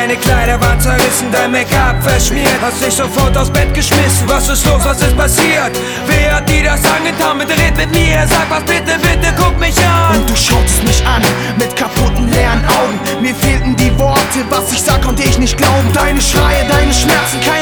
Deine Kleider waren zerrissen, dein Make-up verschmiert. Hast dich sofort aus Bett geschmissen. Was ist los, was ist passiert? Wer hat dir das angetan? Bitte red mit mir, sag was, bitte, bitte guck mich an. Und du schautest mich an, mit kaputten, leeren Augen. Mir fehlten die Worte, was ich sag, konnte ich nicht glauben. Deine Schreie, deine Schmerzen, kein